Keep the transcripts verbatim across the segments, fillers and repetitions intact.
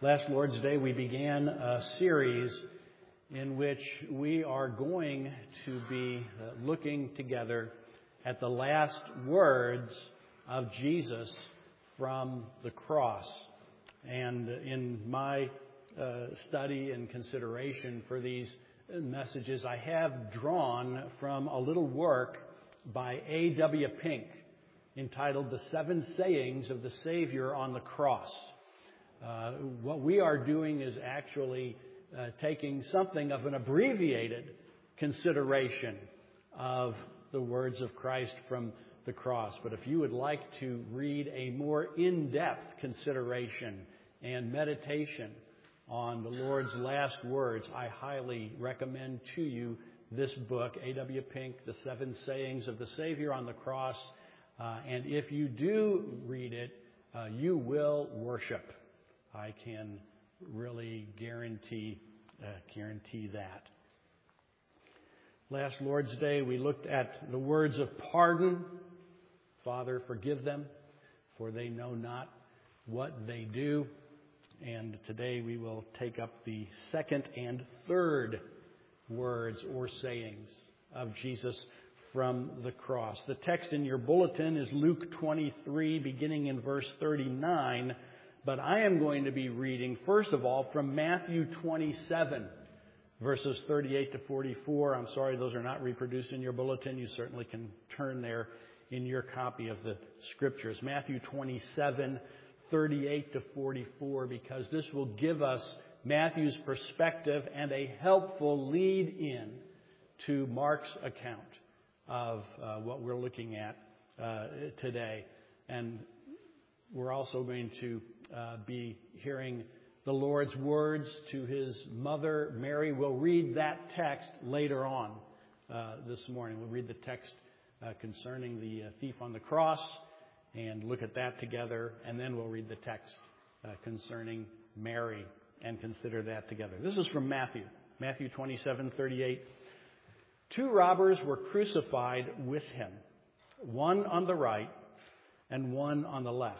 Last Lord's Day, we began a series in which we are going to be looking together at the last words of Jesus from the cross. And in my uh, study and consideration for these messages, I have drawn from a little work by A W Pink entitled The Seven Sayings of the Savior on the Cross. Uh, what we are doing is actually uh, taking something of an abbreviated consideration of the words of Christ from the cross. But if you would like to read a more in-depth consideration and meditation on the Lord's last words, I highly recommend to you this book, A W Pink, The Seven Sayings of the Savior on the Cross. Uh, and if you do read it, uh, you will worship. I can really guarantee uh, guarantee that. Last Lord's Day, we looked at the words of pardon. Father, forgive them, for they know not what they do. And today we will take up the second and third words or sayings of Jesus from the cross. The text in your bulletin is Luke twenty-three, beginning in verse thirty-nine. But I am going to be reading, first of all, from Matthew twenty-seven, verses thirty-eight to forty-four. I'm sorry, those are not reproduced in your bulletin. You certainly can turn there in your copy of the Scriptures. Matthew twenty-seven, thirty-eight to forty-four, because this will give us Matthew's perspective and a helpful lead-in to Mark's account of uh, what we're looking at uh, today. And we're also going to uh, be hearing the Lord's words to His mother, Mary. We'll read that text later on uh, this morning. We'll read the text uh, concerning the uh, thief on the cross and look at that together. And then we'll read the text uh, concerning Mary and consider that together. This is from Matthew, Matthew twenty-seven, thirty-eight. Two robbers were crucified with Him, one on the right and one on the left.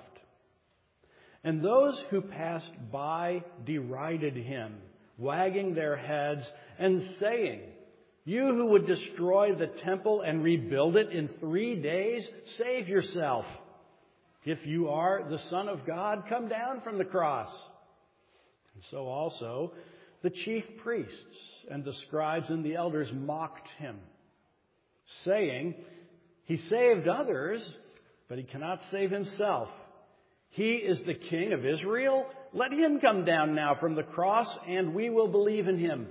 And those who passed by derided Him, wagging their heads and saying, "You who would destroy the temple and rebuild it in three days, save yourself. If you are the Son of God, come down from the cross." And so also the chief priests and the scribes and the elders mocked Him, saying, "He saved others, but He cannot save Himself. He is the King of Israel. Let Him come down now from the cross, and we will believe in Him.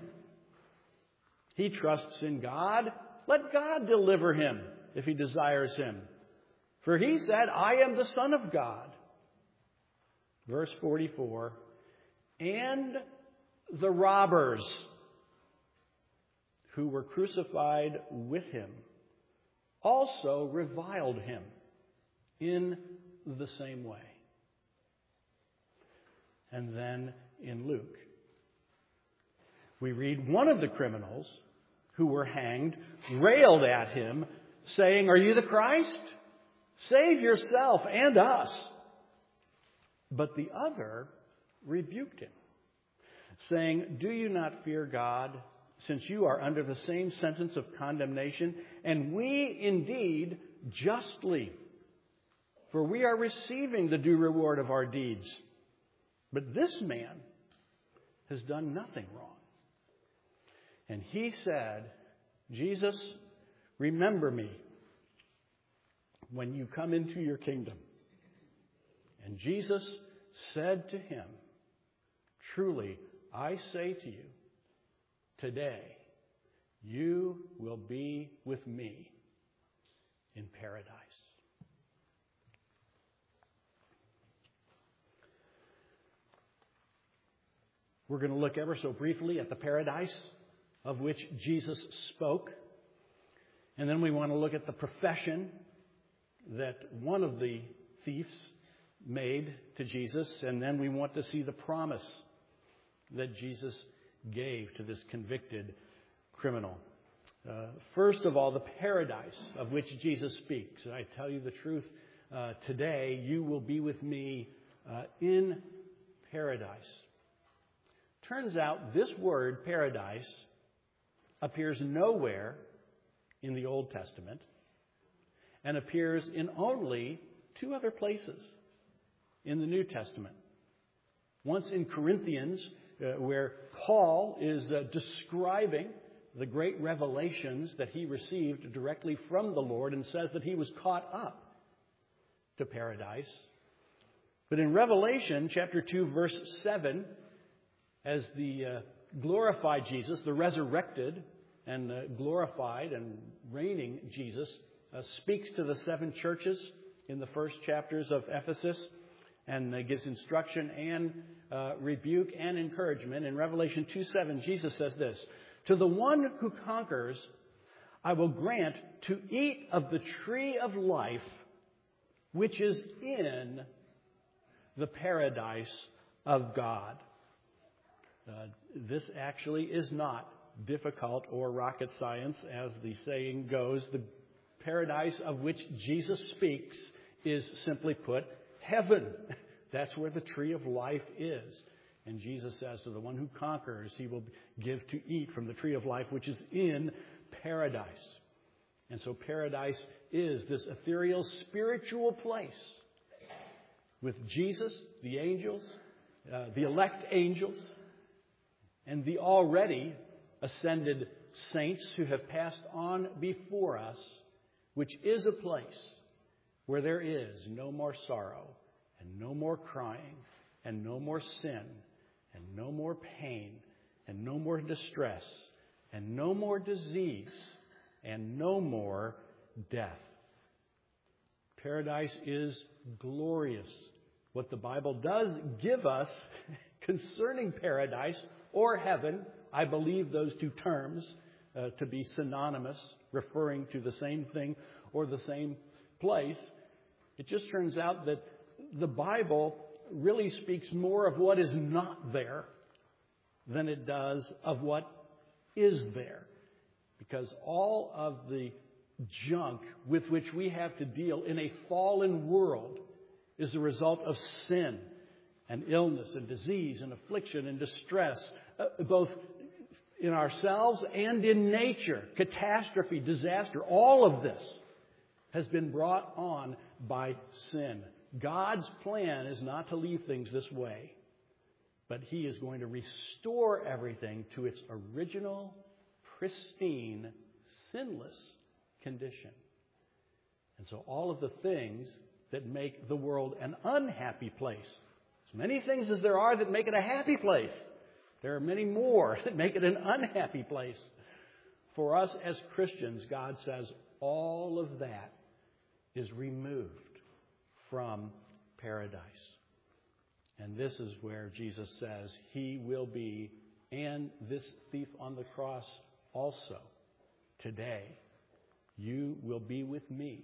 He trusts in God. Let God deliver Him if He desires Him. For He said, 'I am the Son of God.'" Verse forty-four, "And the robbers who were crucified with Him also reviled Him in the same way." And then in Luke, we read one of the criminals who were hanged railed at Him, saying, "Are you the Christ? Save yourself and us." But the other rebuked Him, saying, "Do you not fear God, since you are under the same sentence of condemnation, and we indeed justly, for we are receiving the due reward of our deeds. But this man has done nothing wrong." And He said, "Jesus, remember me when you come into your kingdom." And Jesus said to him, "Truly, I say to you, today you will be with me in paradise." We're going to look ever so briefly at the paradise of which Jesus spoke. And then we want to look at the profession that one of the thieves made to Jesus. And then we want to see the promise that Jesus gave to this convicted criminal. Uh, first of all, the paradise of which Jesus speaks. And I tell you the truth, uh, today you will be with me uh, in paradise. Turns out this word, paradise, appears nowhere in the Old Testament and appears in only two other places in the New Testament. Once in Corinthians, uh, where Paul is uh, describing the great revelations that he received directly from the Lord and says that he was caught up to paradise. But in Revelation chapter two, verse seven, as the uh, glorified Jesus, the resurrected and uh, glorified and reigning Jesus, uh, speaks to the seven churches in the first chapters of Ephesus and uh, gives instruction and uh, rebuke and encouragement. In Revelation two seven, Jesus says this, "To the one who conquers, I will grant to eat of the tree of life, which is in the paradise of God." Uh, this actually is not difficult or rocket science, as the saying goes. The paradise of which Jesus speaks is, simply put, heaven. That's where the tree of life is. And Jesus says to the one who conquers, he will give to eat from the tree of life, which is in paradise. And so paradise is this ethereal spiritual place with Jesus, the angels, uh, the elect angels, and the already ascended saints who have passed on before us, which is a place where there is no more sorrow and no more crying and no more sin and no more pain and no more distress and no more disease and no more death. Paradise is glorious. What the Bible does give us concerning paradise or heaven, I believe those two terms uh, to be synonymous, referring to the same thing or the same place. It just turns out that the Bible really speaks more of what is not there than it does of what is there. Because all of the junk with which we have to deal in a fallen world is the result of sin and illness and disease and affliction and distress, uh, both in ourselves and in nature. Catastrophe, disaster, all of this has been brought on by sin. God's plan is not to leave things this way, but He is going to restore everything to its original, pristine, sinless condition. And so all of the things that make the world an unhappy place, as many things as there are that make it a happy place, there are many more that make it an unhappy place. For us as Christians, God says all of that is removed from paradise. And this is where Jesus says He will be, and this thief on the cross also, today, you will be with me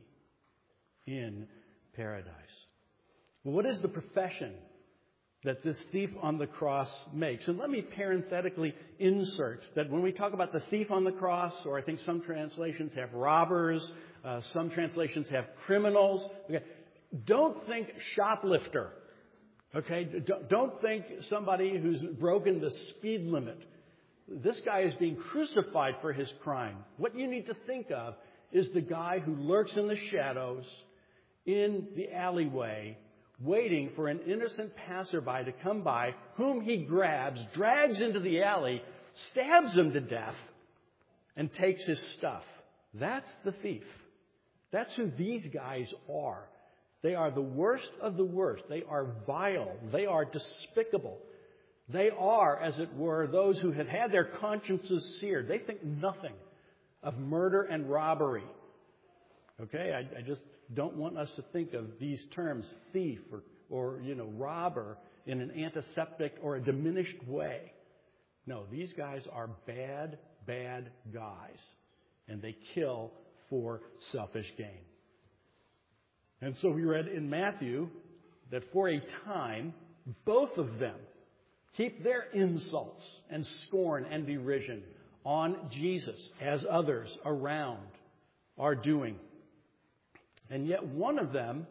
in paradise. Well, what is the profession that this thief on the cross makes? And let me parenthetically insert that when we talk about the thief on the cross, or I think some translations have robbers, uh, some translations have criminals. Okay, don't think shoplifter. Okay, don't think somebody who's broken the speed limit. This guy is being crucified for his crime. What you need to think of is the guy who lurks in the shadows in the alleyway, waiting for an innocent passerby to come by, whom he grabs, drags into the alley, stabs him to death, and takes his stuff. That's the thief. That's who these guys are. They are the worst of the worst. They are vile. They are despicable. They are, as it were, those who have had their consciences seared. They think nothing of murder and robbery. Okay, I, I just don't want us to think of these terms, thief or, or, you know, robber, in an antiseptic or a diminished way. No, these guys are bad, bad guys. And they kill for selfish gain. And so we read in Matthew that for a time, both of them heap their insults and scorn and derision on Jesus, as others around are doing. And yet one of them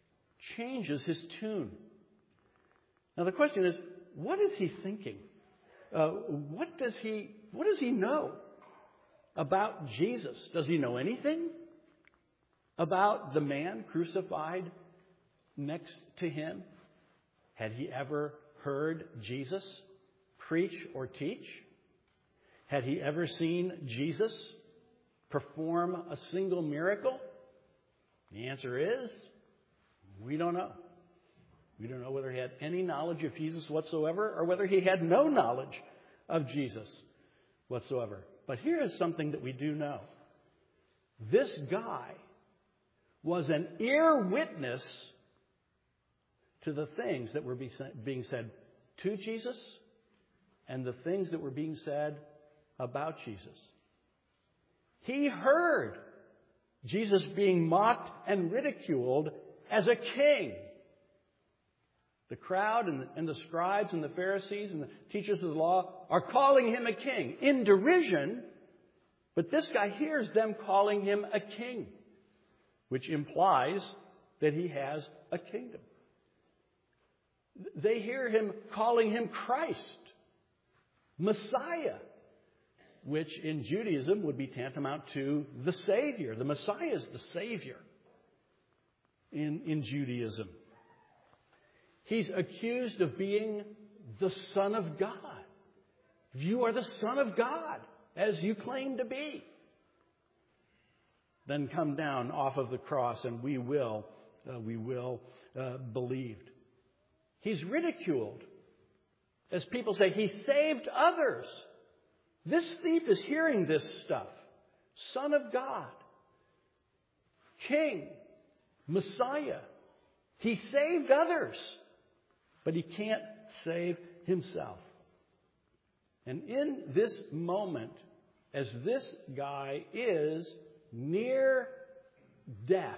changes his tune. Now the question is, what is he thinking? uh, what does he, what does he know about Jesus? Does he know anything about the man crucified next to him? Had he ever heard Jesus preach or teach? Had he ever seen Jesus perform a single miracle? The answer is, we don't know. We don't know whether he had any knowledge of Jesus whatsoever or whether he had no knowledge of Jesus whatsoever. But here is something that we do know. This guy was an ear witness to the things that were being said to Jesus and the things that were being said about Jesus. He heard Jesus being mocked and ridiculed as a king. The crowd and the, and the scribes and the Pharisees and the teachers of the law are calling him a king in derision, but this guy hears them calling him a king, which implies that he has a kingdom. They hear him calling him Christ, Messiah, which in Judaism would be tantamount to the Savior. The Messiah is the Savior in, in Judaism. He's accused of being the Son of God. You are the Son of God, as you claim to be. Then come down off of the cross, and we will, uh, we will uh, believe. He's ridiculed. As people say, he saved others. This thief is hearing this stuff. Son of God, King, Messiah. He saved others, but he can't save himself. And in this moment, as this guy is near death,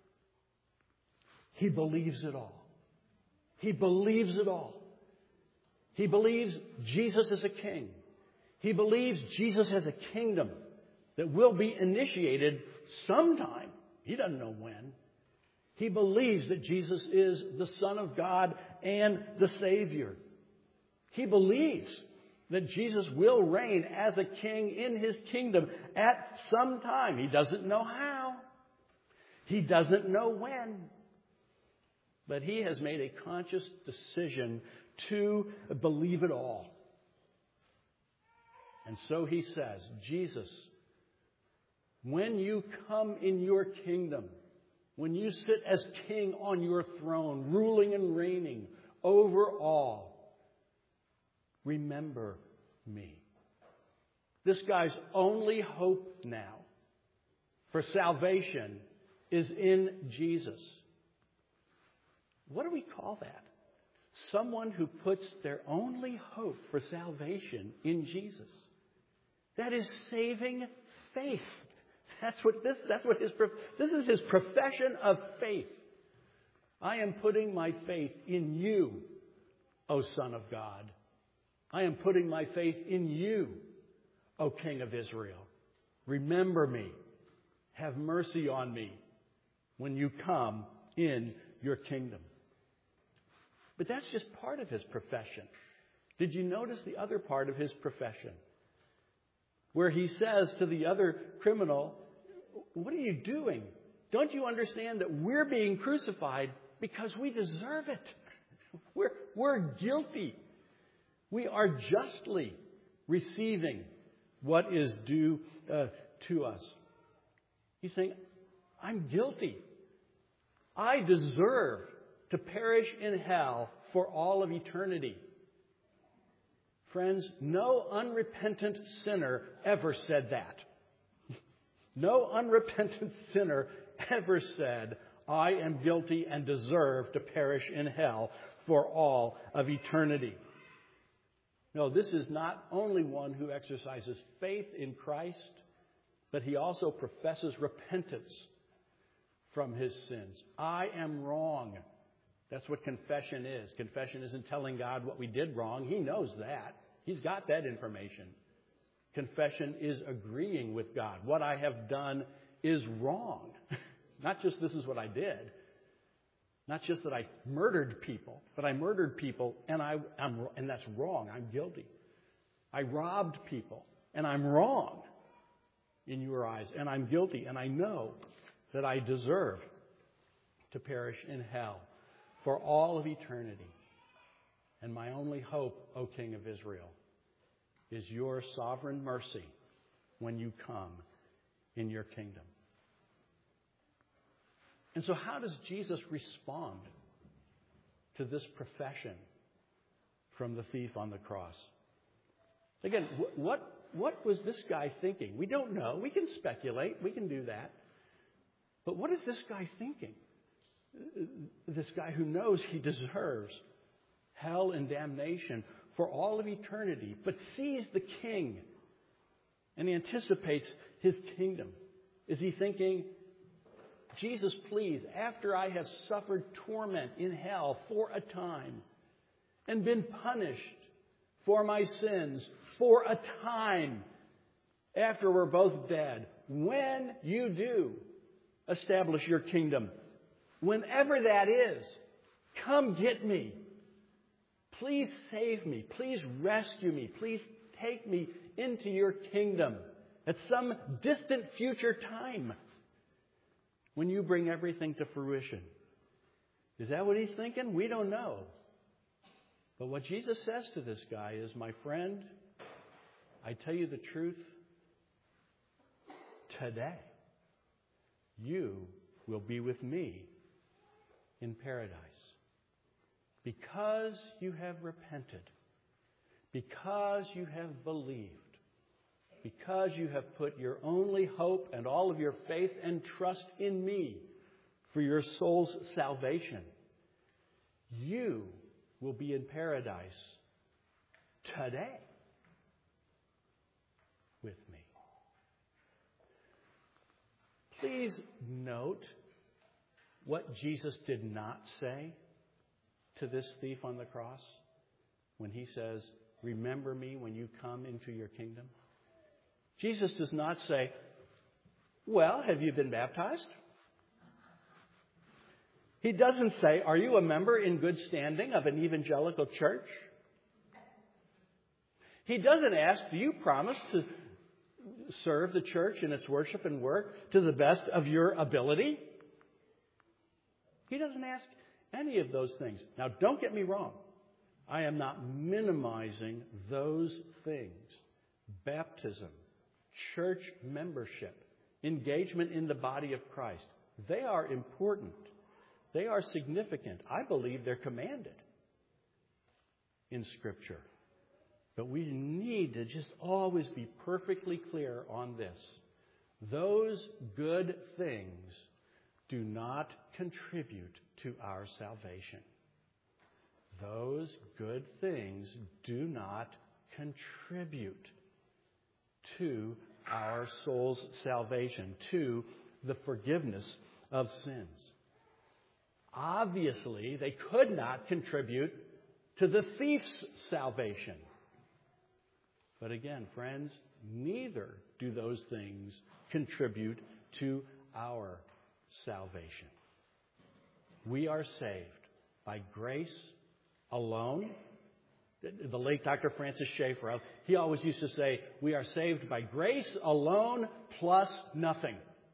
he believes it all. He believes it all. He believes Jesus is a king. He believes Jesus has a kingdom that will be initiated sometime. He doesn't know when. He believes that Jesus is the Son of God and the Savior. He believes that Jesus will reign as a king in his kingdom at some time. He doesn't know how. He doesn't know when. But he has made a conscious decision to believe it all. And so he says, Jesus, when you come in your kingdom, when you sit as king on your throne, ruling and reigning over all, remember me. This guy's only hope now for salvation is in Jesus. What do we call that? Someone who puts their only hope for salvation in Jesus. That is saving faith. That's what this, that's what his, this is his profession of faith. I am putting my faith in you, O Son of God. I am putting my faith in you, O King of Israel. Remember me. Have mercy on me when you come in your kingdom. But that's just part of his profession. Did you notice the other part of his profession? Where he says to the other criminal, what are you doing? Don't you understand that we're being crucified because we deserve it? We're, we're guilty. We are justly receiving what is due uh, to us. He's saying, I'm guilty. I deserve to perish in hell for all of eternity. Friends, no unrepentant sinner ever said that. No unrepentant sinner ever said, I am guilty and deserve to perish in hell for all of eternity. No, this is not only one who exercises faith in Christ, but he also professes repentance from his sins. I am wrong. That's what confession is. Confession isn't telling God what we did wrong. He knows that. He's got that information. Confession is agreeing with God. What I have done is wrong. Not just this is what I did. Not just that I murdered people, but I murdered people and I, I'm, and that's wrong. I'm guilty. I robbed people, and I'm wrong in your eyes, and I'm guilty, and I know that I deserve to perish in hell for all of eternity. And my only hope, O King of Israel, is your sovereign mercy when you come in your kingdom. And so how does Jesus respond to this profession from the thief on the cross? Again, what, what was this guy thinking? We don't know. We can speculate. We can do that. But what is this guy thinking? This guy who knows he deserves hell and damnation for all of eternity, but sees the King and anticipates his kingdom. Is he thinking, Jesus, please, after I have suffered torment in hell for a time and been punished for my sins for a time after we're both dead, when you do establish your kingdom, whenever that is, come get me. Please save me. Please rescue me. Please take me into your kingdom at some distant future time when you bring everything to fruition. Is that what he's thinking? We don't know. But what Jesus says to this guy is, my friend, I tell you the truth, today you will be with me in paradise. Because you have repented, because you have believed, because you have put your only hope and all of your faith and trust in me for your soul's salvation, you will be in paradise today with me. Please note what Jesus did not say to this thief on the cross when he says, remember me when you come into your kingdom. Jesus does not say, well, have you been baptized? He doesn't say, are you a member in good standing of an evangelical church? He doesn't ask, do you promise to serve the church in its worship and work to the best of your ability? He doesn't ask any of those things. Now, don't get me wrong. I am not minimizing those things. Baptism, church membership, engagement in the body of Christ. They are important. They are significant. I believe they're commanded in Scripture. But we need to just always be perfectly clear on this. Those good things do not contribute to our salvation. Those good things do not contribute to our soul's salvation, to the forgiveness of sins. Obviously, they could not contribute to the thief's salvation. But again, friends, neither do those things contribute to our salvation. We are saved by grace alone. The late Doctor Francis Schaeffer, he always used to say, we are saved by grace alone plus nothing.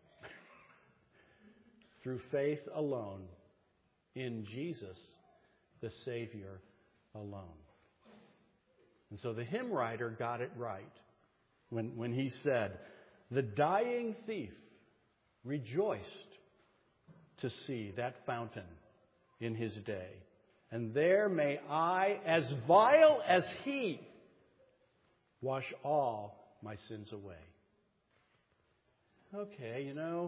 Through faith alone in Jesus, the Savior alone. And so the hymn writer got it right when, when he said, the dying thief rejoiced to see that fountain in his day. And there may I, as vile as he, wash all my sins away. Okay, you know,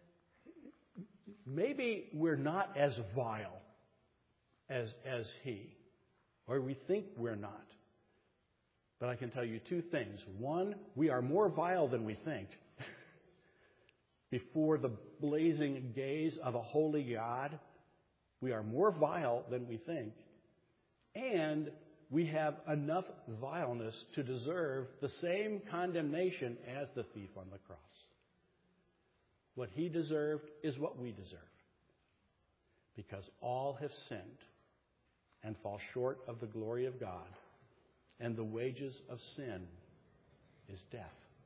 maybe we're not as vile as, as he, or we think we're not. But I can tell you two things. One, we are more vile than we think before the blazing gaze of a holy God. We are more vile than we think. And we have enough vileness to deserve the same condemnation as the thief on the cross. What he deserved is what we deserve. Because all have sinned and fall short of the glory of God. and the wages of sin is death.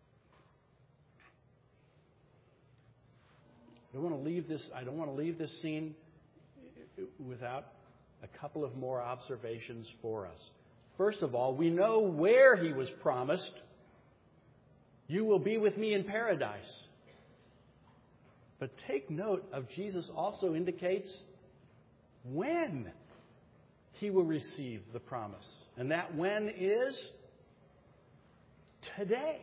I don't want to leave this, I don't want to leave this scene without a couple of more observations for us. First of all, we know where he was promised. You will be with me in paradise. But take note of Jesus also indicates when he will receive the promise. And that when is today.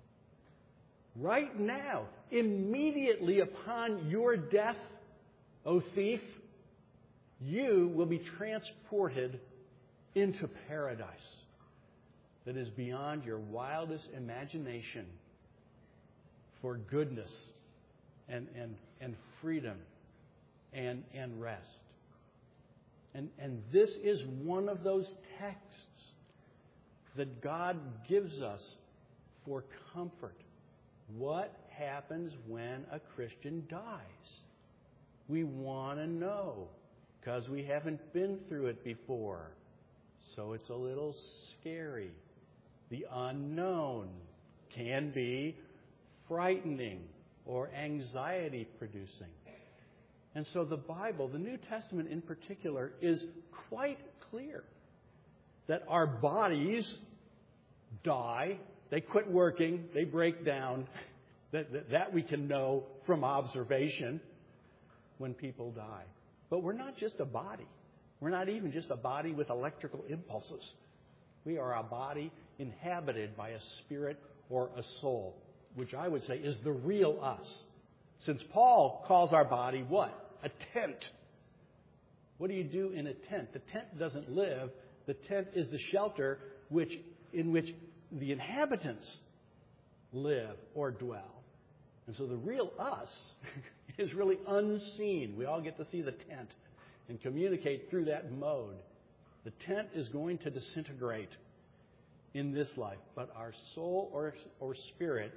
Right now. Immediately upon your death, O thief, you will be transported into paradise that is beyond your wildest imagination for goodness and, and, and freedom and, and rest. And, and this is one of those texts that God gives us for comfort. What happens when a Christian dies? We want to know because we haven't been through it before. So it's a little scary. The unknown can be frightening or anxiety producing. And so the Bible, the New Testament in particular, is quite clear that our bodies die, they quit working, they break down. That, that, that we can know from observation when people die. But we're not just a body. We're not even just a body with electrical impulses. We are a body inhabited by a spirit or a soul, which I would say is the real us. Since Paul calls our body what? A tent. What do you do in a tent? The tent doesn't live. The tent is the shelter which in which the inhabitants live or dwell. And so the real us is really unseen. We all get to see the tent and communicate through that mode. The tent is going to disintegrate in this life, but our soul or, or spirit,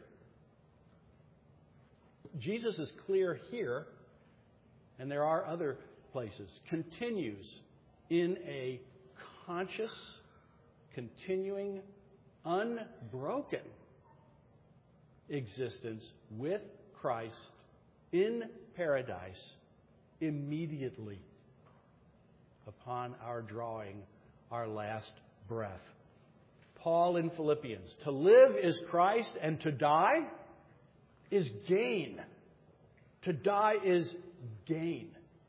Jesus is clear here, and there are other places, continues in a conscious, continuing, unbroken existence with Christ in paradise immediately upon our drawing our last breath. Paul in Philippians, to live is Christ and to die is gain. To die is gain.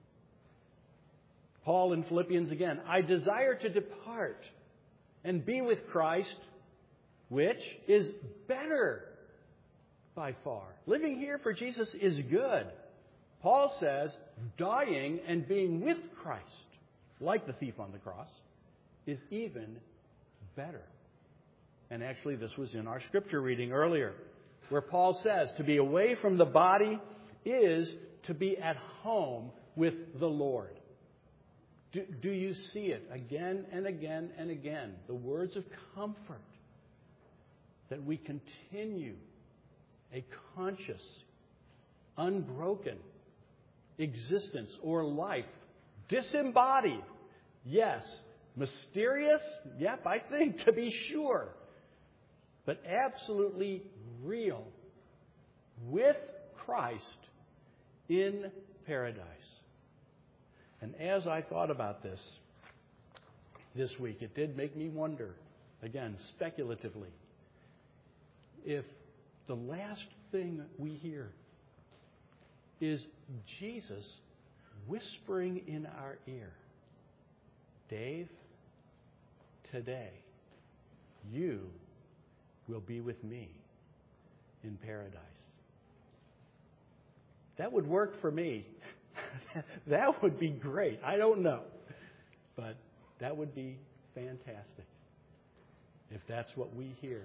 Paul in Philippians again, I desire to depart and be with Christ, which is better by far. Living here for Jesus is good. Paul says dying and being with Christ, like the thief on the cross, is even better. And actually this was in our scripture reading earlier, where Paul says to be away from the body is to be at home with the Lord. Do, do you see it again and again and again? The words of comfort that we continue a conscious, unbroken existence or life, disembodied, yes, mysterious, yep, I think, to be sure, but absolutely real, with Christ in paradise. And as I thought about this this week, it did make me wonder, again, speculatively, if the last thing we hear is Jesus whispering in our ear, Dave, today you will be with me in paradise. That would work for me. That would be great. I don't know. But that would be fantastic if that's what we hear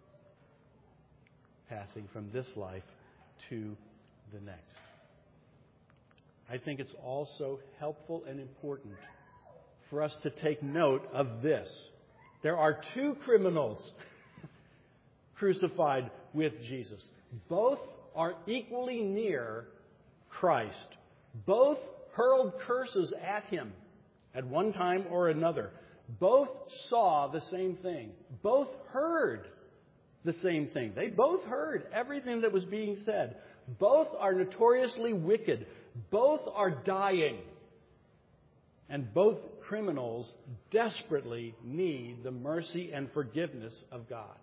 passing from this life to the next. I think it's also helpful and important for us to take note of this. There are two criminals crucified with Jesus. Both are equally near Christ. Both hurled curses at him at one time or another. Both saw the same thing. Both heard the same thing. They both heard everything that was being said. Both are notoriously wicked. Both are dying. And both criminals desperately need the mercy and forgiveness of God.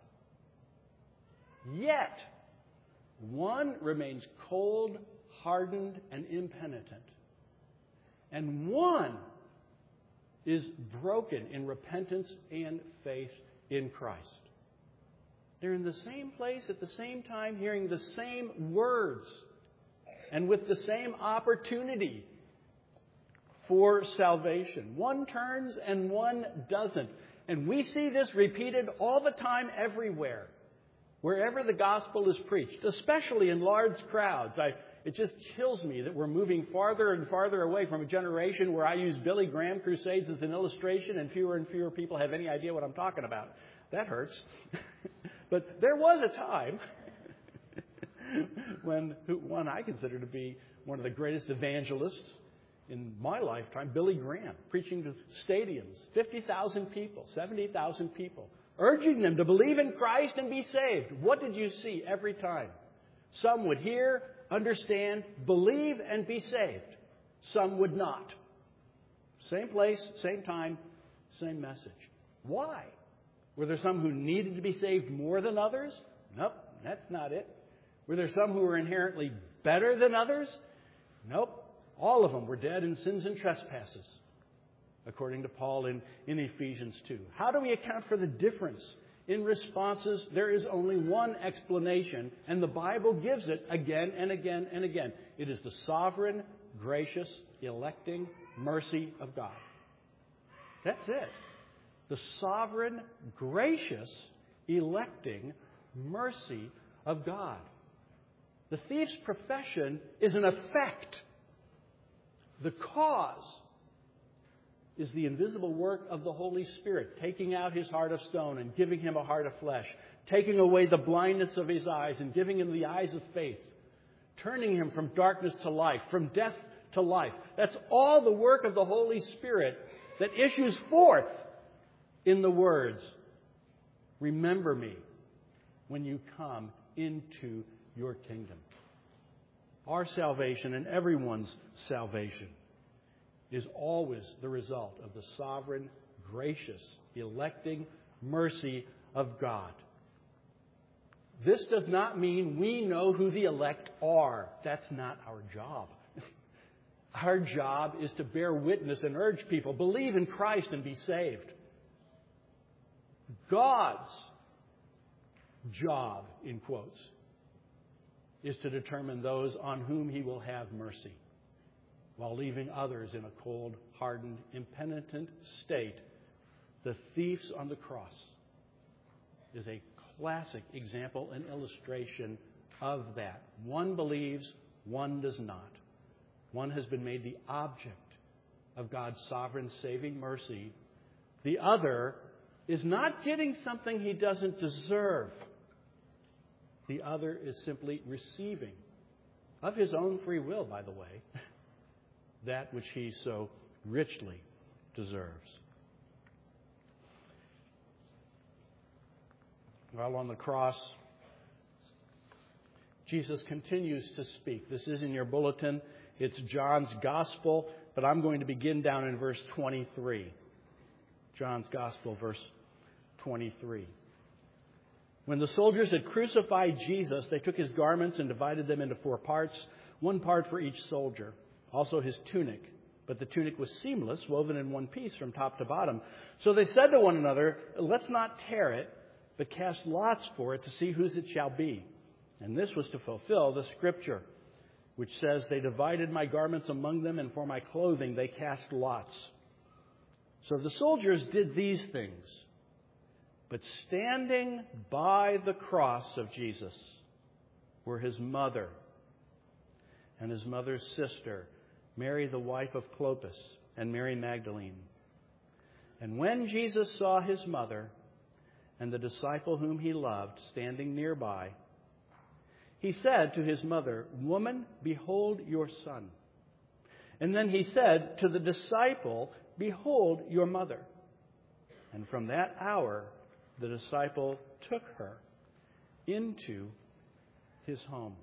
Yet, one remains cold, hardened, and impenitent. And one is broken in repentance and faith in Christ. They're in the same place at the same time, hearing the same words and with the same opportunity for salvation. One turns and one doesn't. And we see this repeated all the time everywhere, wherever the gospel is preached, especially in large crowds. I, it just kills me that we're moving farther and farther away from a generation where I use Billy Graham crusades as an illustration and fewer and fewer people have any idea what I'm talking about. That hurts. But there was a time when one I consider to be one of the greatest evangelists in my lifetime, Billy Graham, preaching to stadiums, fifty thousand people, seventy thousand people, urging them to believe in Christ and be saved. What did you see every time? Some would hear, understand, believe, and be saved. Some would not. Same place, same time, same message. Why? Were there some who needed to be saved more than others? Nope, that's not it. Were there some who were inherently better than others? Nope. All of them were dead in sins and trespasses, according to Paul in, in Ephesians two. How do we account for the difference in responses? There is only one explanation, and the Bible gives it again and again and again. It is the sovereign, gracious, electing mercy of God. That's it. The sovereign, gracious, electing mercy of God. The thief's profession is an effect. The cause is the invisible work of the Holy Spirit, taking out his heart of stone and giving him a heart of flesh, taking away the blindness of his eyes and giving him the eyes of faith, turning him from darkness to life, from death to life. That's all the work of the Holy Spirit that issues forth in the words, "Remember me when you come into your kingdom." Our salvation and everyone's salvation is always the result of the sovereign, gracious, electing mercy of God. This does not mean we know who the elect are. That's not our job. Our job is to bear witness and urge people, believe in Christ and be saved. God's job, in quotes, is to determine those on whom he will have mercy, while leaving others in a cold, hardened, impenitent state. The thieves on the cross is a classic example and illustration of that. One believes, one does not. One has been made the object of God's sovereign saving mercy. The other is not getting something he doesn't deserve. The other is simply receiving, of his own free will, by the way, that which he so richly deserves. While on the cross, Jesus continues to speak. This is in your bulletin. It's John's Gospel, but I'm going to begin down in verse twenty-three. John's Gospel, verse twenty-three. When the soldiers had crucified Jesus, they took his garments and divided them into four parts, one part for each soldier, also his tunic. But the tunic was seamless, woven in one piece from top to bottom. So they said to one another, "Let's not tear it, but cast lots for it to see whose it shall be." And this was to fulfill the scripture, which says, "They divided my garments among them, and for my clothing they cast lots." So the soldiers did these things. But standing by the cross of Jesus were his mother and his mother's sister, Mary the wife of Clopas, and Mary Magdalene. And when Jesus saw his mother and the disciple whom he loved standing nearby, he said to his mother, "Woman, behold your son." And then he said to the disciple, "Behold your mother." And from that hour, the disciple took her into his home.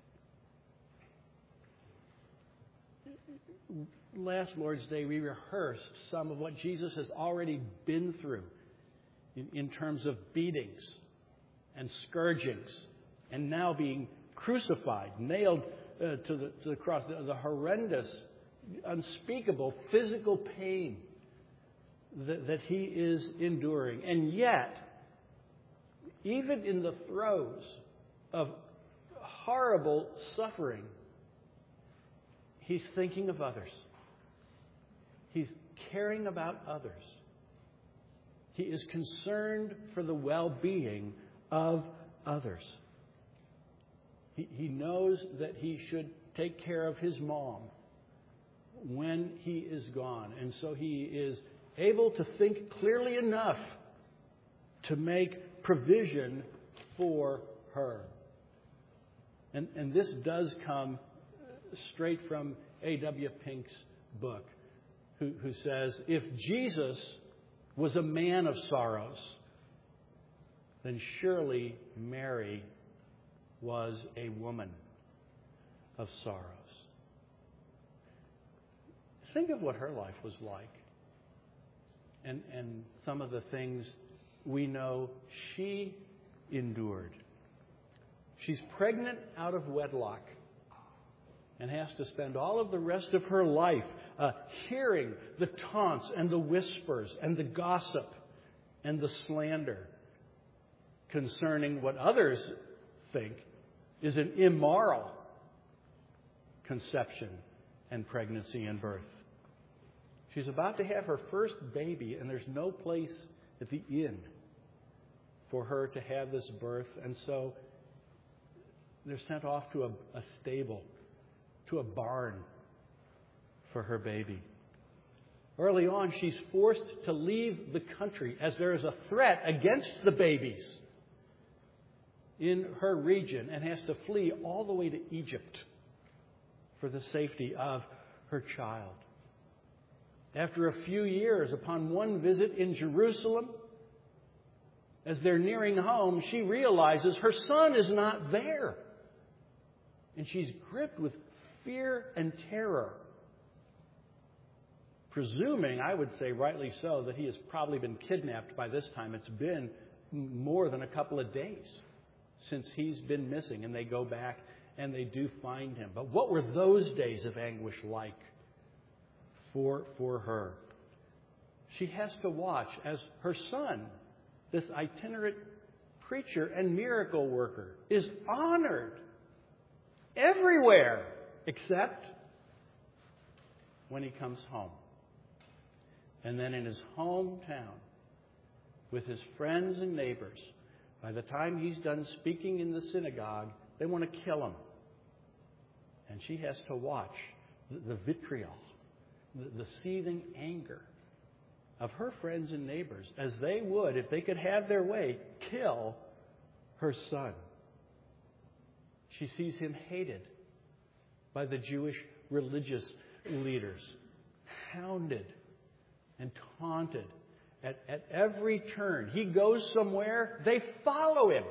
Last Lord's Day, we rehearsed some of what Jesus has already been through in, in terms of beatings and scourgings, and now being crucified, nailed uh, to, the, to the cross, the, the horrendous, unspeakable physical pain that, that he is enduring. And yet, even in the throes of horrible suffering, he's thinking of others. He's caring about others. He is concerned for the well-being of others. He, he knows that he should take care of his mom when he is gone. And so he is able to think clearly enough to make provision for her. And, and this does come straight from A W Pink's book, who, who says, if Jesus was a man of sorrows, then surely Mary was a woman of sorrows. Think of what her life was like, and, and some of the things we know she endured. She's pregnant out of wedlock and has to spend all of the rest of her life uh, hearing the taunts and the whispers and the gossip and the slander concerning what others think is an immoral conception and pregnancy and birth. She's about to have her first baby, and there's no place at the inn for her to have this birth. And so they're sent off to a, a stable, to a barn for her baby. Early on, she's forced to leave the country as there is a threat against the babies in her region, and has to flee all the way to Egypt for the safety of her child. After a few years, upon one visit in Jerusalem, as they're nearing home, she realizes her son is not there. And she's gripped with fear and terror, presuming, I would say rightly so, that he has probably been kidnapped by this time. It's been more than a couple of days since he's been missing, and they go back and they do find him. But what were those days of anguish like for, for her? She has to watch as her son, this itinerant preacher and miracle worker, is honored everywhere except when he comes home. And then in his hometown, with his friends and neighbors, by the time he's done speaking in the synagogue, they want to kill him. And she has to watch the, the vitriol, the, the seething anger of her friends and neighbors, as they would, if they could have their way, kill her son. She sees him hated by the Jewish religious leaders, hounded and taunted at, at every turn. He goes somewhere, they follow him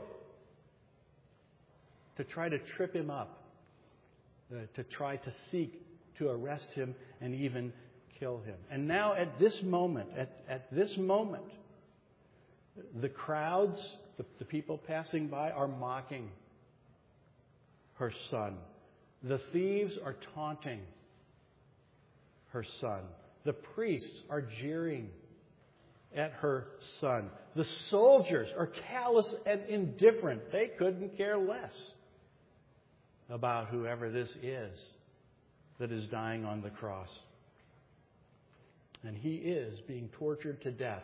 to try to trip him up, uh, to try to seek to arrest him and even kill him. And now at this moment, at, at this moment, the crowds, the, the people passing by, are mocking her son. The thieves are taunting her son. The priests are jeering at her son. The soldiers are callous and indifferent. They couldn't care less about whoever this is that is dying on the cross. And he is being tortured to death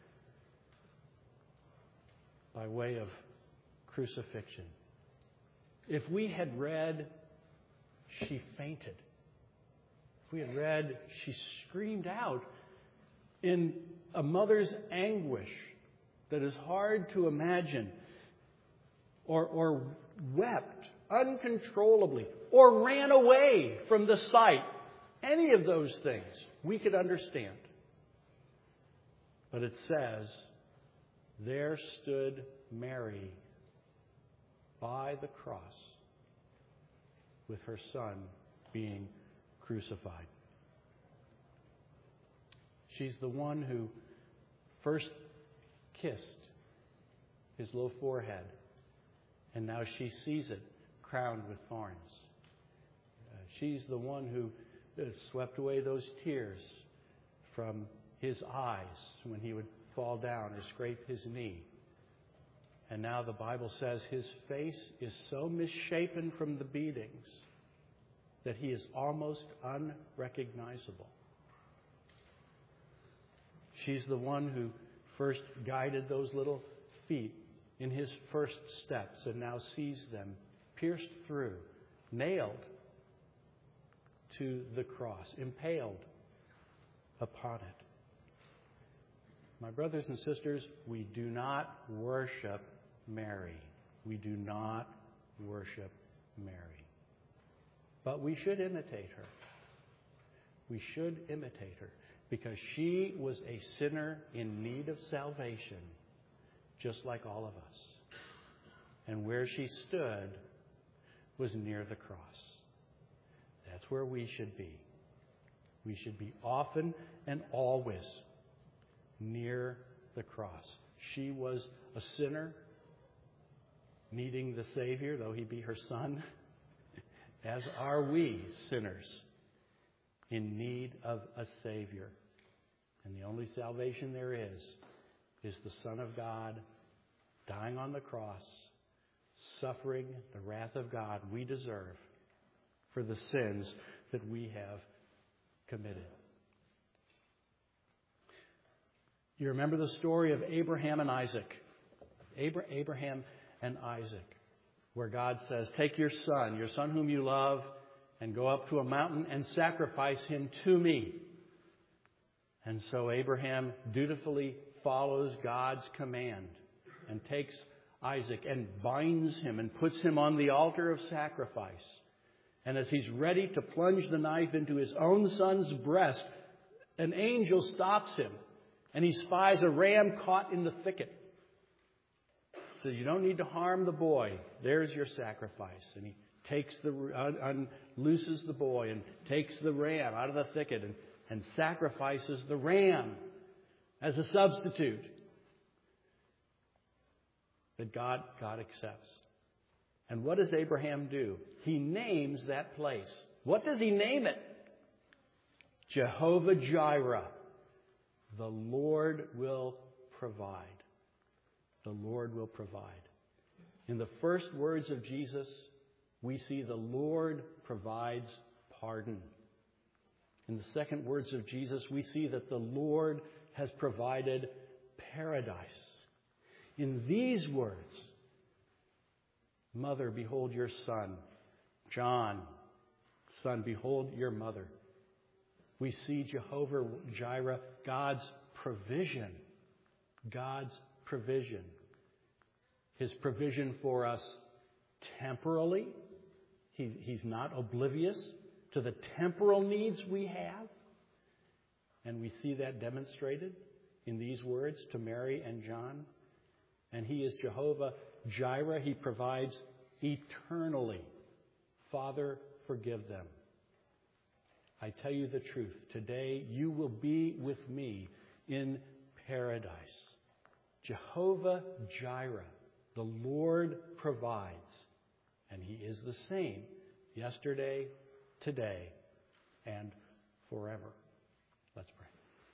by way of crucifixion. If we had read, she fainted. If we had read, she screamed out in a mother's anguish that is hard to imagine, or, or wept uncontrollably, or ran away from the sight, any of those things we could understand. But it says, there stood Mary by the cross with her son being crucified. She's the one who first kissed his low forehead, and now she sees it crowned with thorns. Uh, she's the one who uh, swept away those tears from his eyes when he would fall down or scrape his knee. And now the Bible says his face is so misshapen from the beatings that he is almost unrecognizable. She's the one who first guided those little feet in his first steps and now sees them pierced through, nailed to the cross, impaled upon it. My brothers and sisters, we do not worship Mary. We do not worship Mary. But we should imitate her. We should imitate her because she was a sinner in need of salvation, just like all of us. And where she stood was near the cross. That's where we should be. We should be often and always near the cross. She was a sinner needing the Savior, though he be her son, as are we sinners in need of a Savior. And the only salvation there is, is the Son of God dying on the cross, suffering the wrath of God we deserve for the sins that we have committed. You remember the story of Abraham and Isaac. Abraham and Isaac, where God says, take your son, your son whom you love, and go up to a mountain and sacrifice him to me. And so Abraham dutifully follows God's command and takes Isaac and binds him and puts him on the altar of sacrifice. And as he's ready to plunge the knife into his own son's breast, an angel stops him. And he spies a ram caught in the thicket. He says, you don't need to harm the boy. There's your sacrifice. And he takes the un, unlooses the boy and takes the ram out of the thicket and, and sacrifices the ram as a substitute that God, God accepts. And what does Abraham do? He names that place. What does he name it? Jehovah Jireh. The Lord will provide. The Lord will provide. In the first words of Jesus, we see the Lord provides pardon. In the second words of Jesus, we see that the Lord has provided paradise. In these words, Mother, behold your son. John, son, behold your mother. We see Jehovah Jireh, God's provision. God's provision. His provision for us temporally. He, he's not oblivious to the temporal needs we have. And we see that demonstrated in these words to Mary and John. And he is Jehovah Jireh. He provides eternally. Father, forgive them. I tell you the truth. Today you will be with me in paradise. Jehovah Jireh, the Lord provides. And he is the same yesterday, today, and forever. Let's pray.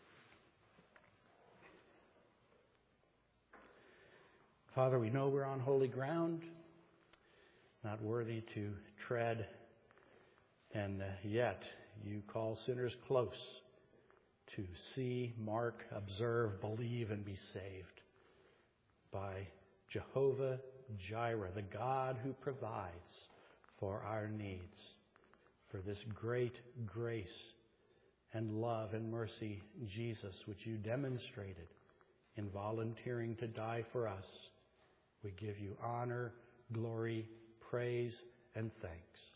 Father, we know we're on holy ground, not worthy to tread, and uh, yet you call sinners close to see, mark, observe, believe, and be saved by Jehovah Jireh, the God who provides for our needs, for this great grace and love and mercy, Jesus, which you demonstrated in volunteering to die for us. We give you honor, glory, praise, and thanks.